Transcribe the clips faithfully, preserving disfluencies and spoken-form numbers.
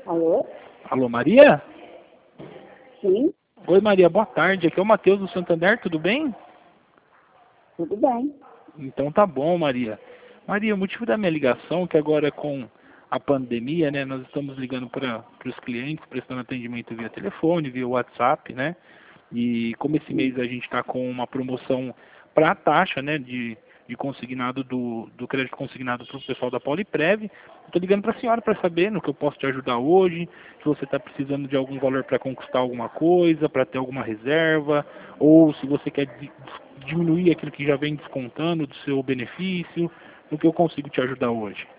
Alô? Alô, Maria? Sim, Oi, Maria, boa tarde. Aqui é o Matheus do Santander, tudo bem? tudo bem. Então tá bom, Maria. Maria, o motivo da minha ligação é que agora com a pandemia, né, nós estamos ligando para os clientes, prestando atendimento via telefone, via WhatsApp, né? E como esse mês a gente está com uma promoção para a taxa, né, de, de consignado do, do crédito consignado para o pessoal da Poliprev, estou ligando para a senhora para saber no que eu posso te ajudar hoje, se você está precisando de algum valor para conquistar alguma coisa, para ter alguma reserva, ou se você quer di- diminuir aquilo que já vem descontando do seu benefício, no que eu consigo te ajudar hoje.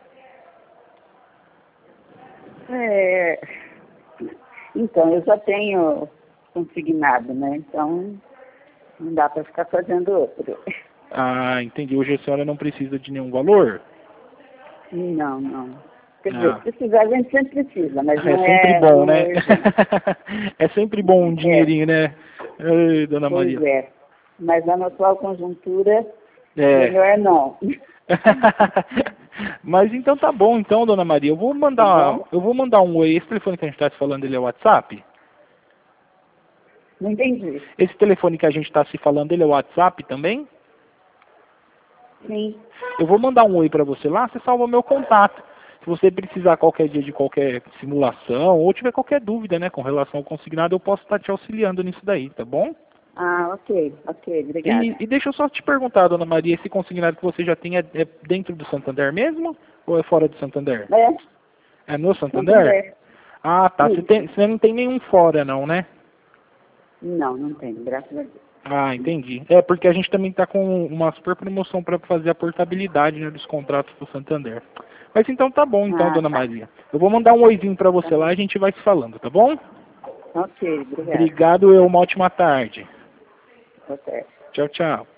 É, então, eu já tenho consignado, né? Então, não dá para ficar fazendo outro. Ah, entendi. Hoje a senhora não precisa de nenhum valor? Não, não. Quer dizer, Ah. precisar a gente sempre precisa, mas É não sempre é, bom, não né? é urgente. É sempre bom um É, dinheirinho, né? Ai, dona pois Maria. é. Mas na atual conjuntura, É. melhor não. Mas então tá bom, então, dona Maria. Eu vou Tá mandar, bom? eu vou mandar um oi. Esse telefone que a gente está se falando, ele é o WhatsApp? Não entendi. Esse telefone que a gente está se falando, ele é o WhatsApp também? Sim. Eu vou mandar um oi para você lá, você salva meu contato. Se você precisar qualquer dia de qualquer simulação ou tiver qualquer dúvida, né, com relação ao consignado, eu posso estar te auxiliando nisso daí, tá bom? Ah, ok, ok, E, obrigada. e deixa eu só te perguntar, dona Maria, esse consignado que você já tem é, é dentro do Santander mesmo ou é fora do Santander? É, É no Santander? Santander. Ah, tá. Você, tem, Isso. você não tem nenhum fora não, né? Não, não tenho, graças a Deus. Ah, entendi. É, porque a gente também está com uma super promoção para fazer a portabilidade, né, dos contratos do Santander. Mas então tá bom, então, Ah, dona tá. Maria. Eu vou mandar um oizinho para Tá você lá bom. e a gente vai se falando, tá bom? Ok, obrigada. Obrigado, eu. Uma ótima tarde. Ok. Tchau, tchau.